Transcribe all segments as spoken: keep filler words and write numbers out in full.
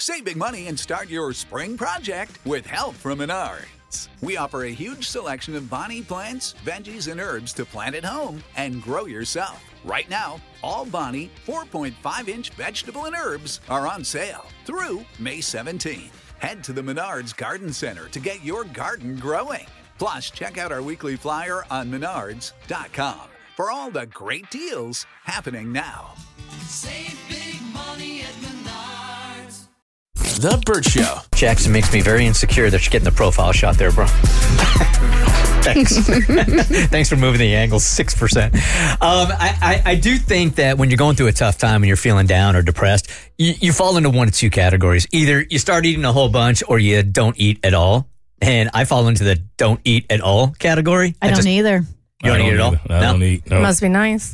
Save big money and start your spring project with help from Menards. We offer a huge selection of Bonnie plants, veggies, and herbs to plant at home and grow yourself. Right now, all Bonnie four point five inch vegetable and herbs are on sale through May seventeenth. Head to the Menards Garden Center to get your garden growing. Plus, check out our weekly flyer on menards dot com for all the great deals happening now. Save big money at Menards. The Burt Show. Jackson makes me very insecure that you're getting the profile shot there, bro. Thanks. Thanks for moving the angle six percent. Um, I, I, I do think that when you're going through a tough time and you're feeling down or depressed, you, you fall into one of two categories. Either you start eating a whole bunch or you don't eat at all. And I fall into the don't eat at all category. I, I don't just, either. You don't, don't eat at all? I no? don't eat. No. Must be nice.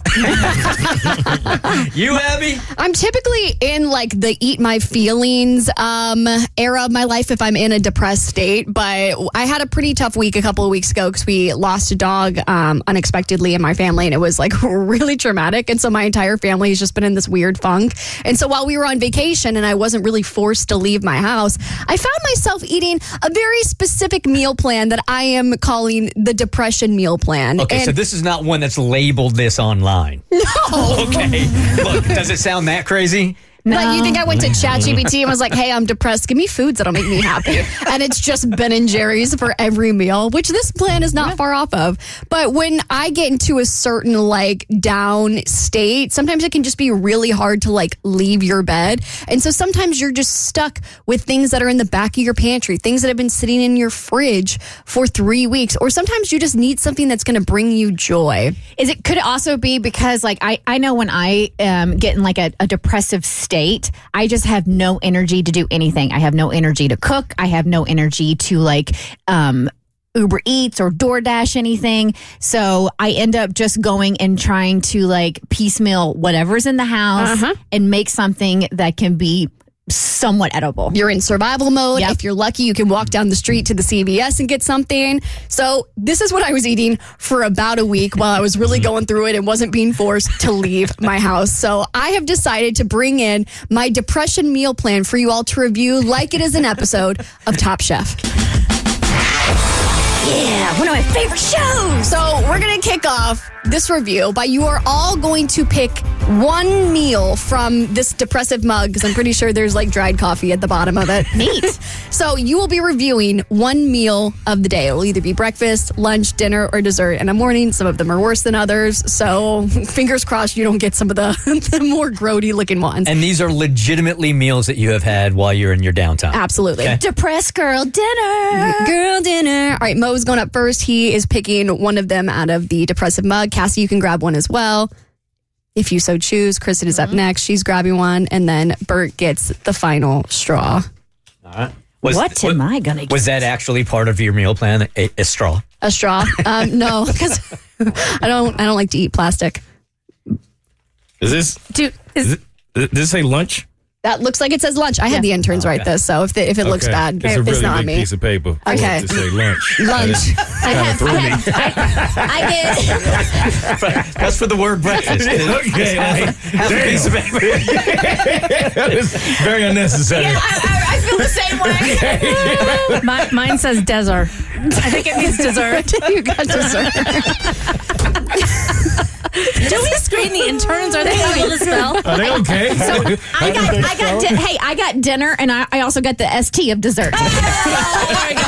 You, Abby? I'm typically in like the eat my feelings um, era of my life if I'm in a depressed state. But I had a pretty tough week a couple of weeks ago because we lost a dog um, unexpectedly in my family. And it was like really traumatic. And so my entire family has just been in this weird funk. And so while we were on vacation and I wasn't really forced to leave my house, I found myself eating a very specific meal plan that I am calling the depression meal plan. Okay. And so this is not one that's labeled this online. No. Okay. Look, does it sound that crazy? No. No. Like, you think I went to ChatGPT and was like, hey, I'm depressed. Give me foods that'll make me happy. And it's just Ben and Jerry's for every meal, which this plan is not far off of. But when I get into a certain like down state, sometimes it can just be really hard to like leave your bed. And so sometimes you're just stuck with things that are in the back of your pantry, things that have been sitting in your fridge for three weeks. Or sometimes you just need something that's going to bring you joy. Is it, could it also be because like I, I know when I um, get in like a, a depressive state, I just have no energy to do anything. I have no energy to cook. I have no energy to like um, Uber Eats or DoorDash anything. So I end up just going and trying to like piecemeal whatever's in the house Uh-huh. and make something that can be somewhat edible. You're in survival mode. Yep. If you're lucky, you can walk down the street to the C V S and get something. So this is what I was eating for about a week while I was really going through it and wasn't being forced to leave my house. So I have decided to bring in my depression meal plan for you all to review like it is an episode of Top Chef. Yeah, one of my favorite shows. So we're going to kick off this review by you are all going to pick one meal from this depressive mug because I'm pretty sure there's like dried coffee at the bottom of it. Neat. So you will be reviewing one meal of the day. It will either be breakfast, lunch, dinner, or dessert. And I'm warning, some of them are worse than others. So fingers crossed you don't get some of the, the more grody looking ones. And these are legitimately meals that you have had while you're in your downtime. Absolutely. Okay. Depressed girl dinner. Girl dinner. All right, Mo's going up first. He is picking one of them out of the depressive mug. Cassie, you can grab one as well, if you so choose. Kristen is up next. She's grabbing one. And then Bert gets the final straw. All right. Was, What am I going to get? Was that actually part of your meal plan, a, a straw? A straw? Um, no, because I don't I don't like to eat plastic. Is this, Dude, is it, does this say lunch? That looks like it says lunch. I had the interns write this, so if, the, if it looks Okay. bad, It's a really not big me. piece of paper for Okay. it to say lunch. Lunch. I have, I, have I, I get... That's for the word breakfast. Okay, like, Have a piece of paper. that is very unnecessary. I, I, I feel the same way. My, mine says desert. I think it means dessert. You got dessert. Do we screen the interns? Are they able to spell? Are they okay? So I got, I got, di- hey, I got dinner, and I, I also got the S T of dessert. There we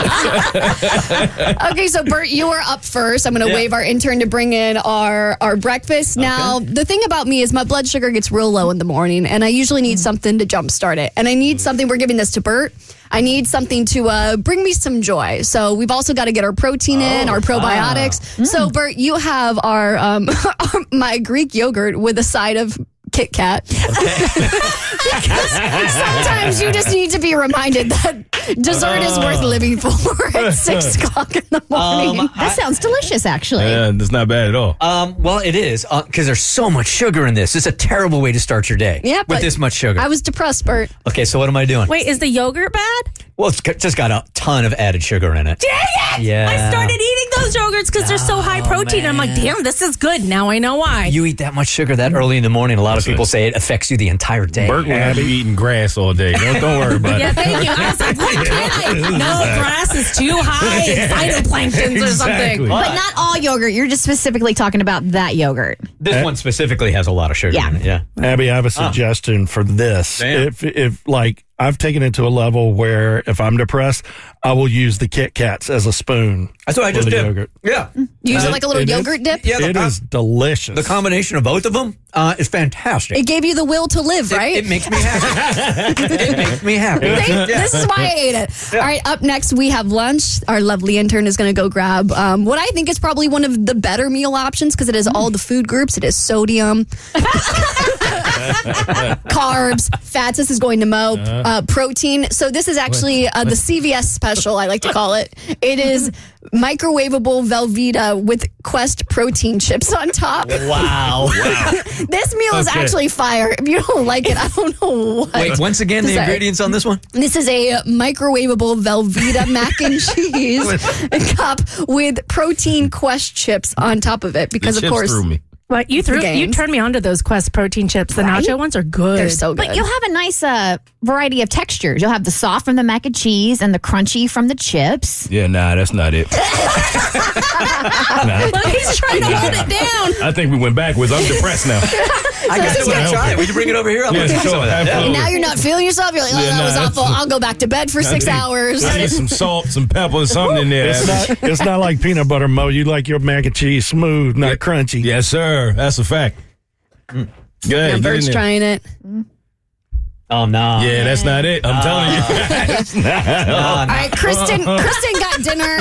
go. Okay, so Bert, you are up first. I'm going to Yeah. wave our intern to bring in our, our breakfast. Now, the thing about me is my blood sugar gets real low in the morning, and I usually need something to jumpstart it. And I need something, we're giving this to Bert. I need something to uh, bring me some joy. So we've also got to get our protein in, our probiotics. So Bert, you have our, um, our my Greek yogurt with a side of Kit Kat. Because sometimes you just need to be reminded that Dessert is worth living for at six o'clock in the morning. Um, That sounds delicious, actually. Yeah, that's not bad at all. Um, well, it is because there's so much sugar in this. It's a terrible way to start your day. Yeah, with but this much sugar. I was depressed, Bert. okay, so what am I doing? Wait, is the yogurt bad? Well, it's got- just got a ton of added sugar in it. Dang it! Yeah. I started eating those yogurts because they're so high protein. I'm like, damn, this is good. Now I know why. You eat that much sugar that early in the morning. A lot of people say it affects you the entire day. Bert will be eating grass all day. Don't, don't worry about Yeah, it. thank you. I was like, what can I? No, grass is too high. It's phytoplanktons or something. Exactly. But not all yogurt. You're just specifically talking about that yogurt. This one specifically has a lot of sugar Yeah. in it. Yeah. Abby, I have a suggestion for this. Damn. If, if like, I've taken it to a level where if I'm depressed, I will use the Kit Kats as a spoon. That's what I for just the did. yogurt. Yeah. Use Uh, it like a little it is- yogurt dip. Yeah. The, It is delicious. the combination of both of them uh, is fantastic. It gave you the will to live, right? It, it makes me happy. it makes me happy. See? This is why I ate it. All right, up next we have lunch. Our lovely intern is going to go grab um, what I think is probably one of the better meal options because it has all the food groups. It has sodium, carbs, fats. This is going to Mo. Uh, protein. So this is actually uh, the C V S special, I like to call it. It is microwavable Velveeta with Quest protein chips on top. Wow. This meal is Okay. actually fire. If you don't like it, I don't know what. Wait, once again, the Sorry. ingredients on this one? This is a microwavable Velveeta mac and cheese cup with protein Quest chips on top of it because, The of chips course, threw me. But you threw you Games. turned me onto those Quest protein chips. The Right? nacho ones are good. they're so good. But you'll have a nice uh, variety of textures. You'll have the soft from the mac and cheese and the crunchy from the chips. Yeah, nah, that's not it. nah, Look, he's trying to hold it down. I think we went backwards. I'm depressed now. I got to try it. Would you bring it over here? I'll Yeah, yeah, sure, some of that. absolutely. And now you're not feeling yourself. You're like, oh, Yeah, that nah, was that's- awful. I'll go back to bed for six I need- hours. I need some salt, some pepper, something in there. It's not. It's not like peanut butter, Mo. You like your mac and cheese smooth, not crunchy. Yes, sir. That's a fact. Good. Yeah, get in Bert's there. trying it. Oh, no. Yeah, that's not it. I'm telling you. That's not- All right, Kristen. Kristen got dinner.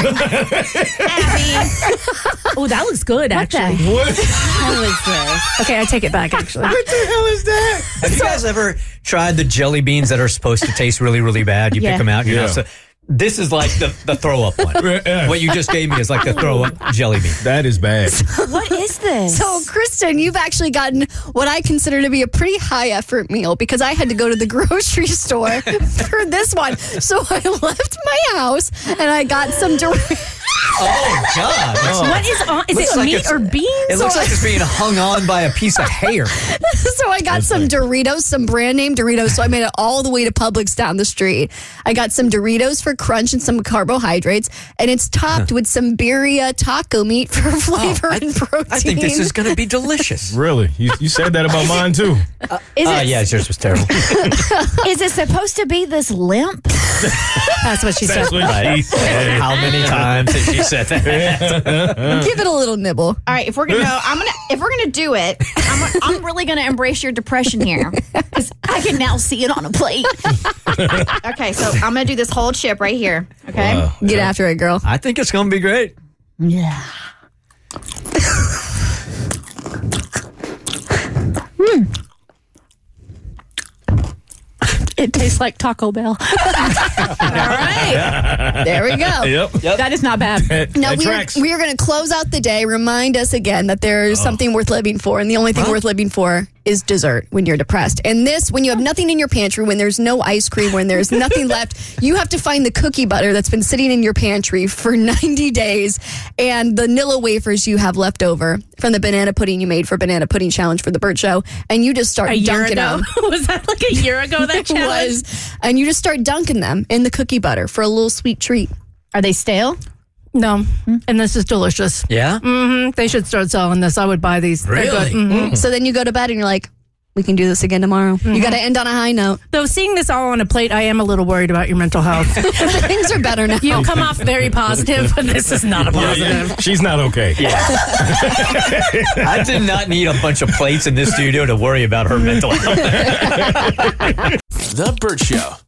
Oh, that looks good, What the actually. What? hell is this? Okay, I take it back, actually. What the hell is that? Have you guys ever tried the jelly beans that are supposed to taste really, really bad? You Yeah. pick them out. You're Yeah. not so, this is like the, the throw up one. Yeah. What you just gave me is like the throw up jelly bean. That is bad. What is this? So, Kristen, you've actually gotten what I consider to be a pretty high effort meal because I had to go to the grocery store for this one. So I left my house and I got some Doritos. Oh, God. That's- What is on? Is Looks it like meat it's- or beans? It looks or- like it's being hung on by a piece of hair. So I got some Doritos, some brand name Doritos. So I made it all the way to Publix down the street. I got some Doritos for crunch and some carbohydrates, and it's topped with some birria taco meat for flavor and protein. I think this is going to be delicious. Really? You, you said that about mine, too. is, Uh, it, yeah, yours was terrible. is it supposed to be this limp? That's what she That's said. what she said. How many times has she said that? Give it a little nibble. All right, if we're gonna, no, I'm gonna, if we're gonna do it, I'm, I'm really gonna embrace your depression here because I can now see it on a plate. Okay, so I'm gonna do this whole chip right here. Okay. Wow. Get after it, girl. I think it's going to be great. Yeah. It tastes like Taco Bell. All right. There we go. Yep. That is not bad. Now That we are, tracks. we are going to close out the day. Remind us again that there's something worth living for, and the only thing worth living for is dessert when you're depressed. And this, when you have nothing in your pantry, when there's no ice cream, when there's nothing left, you have to find the cookie butter that's been sitting in your pantry for ninety days, and the Nilla wafers you have left over from the banana pudding you made for Banana Pudding Challenge for the Burt Show, and you just start A year dunking ago? them. Was that like a year ago, that It challenge? was, and you just start dunking them in the cookie butter for a little sweet treat. Are they stale? No. And this is delicious. Yeah? Mm, they should start selling this. I would buy these. They're Really? good. Mhm. So then you go to bed and you're like, we can do this again tomorrow. You got to end on a high note. Though seeing this all on a plate, I am a little worried about your mental health. Things are better now. You come off very positive, but this is not a Yeah, positive. yeah. She's not okay. I did not need a bunch of plates in this studio to worry about her mental health. The Burt Show.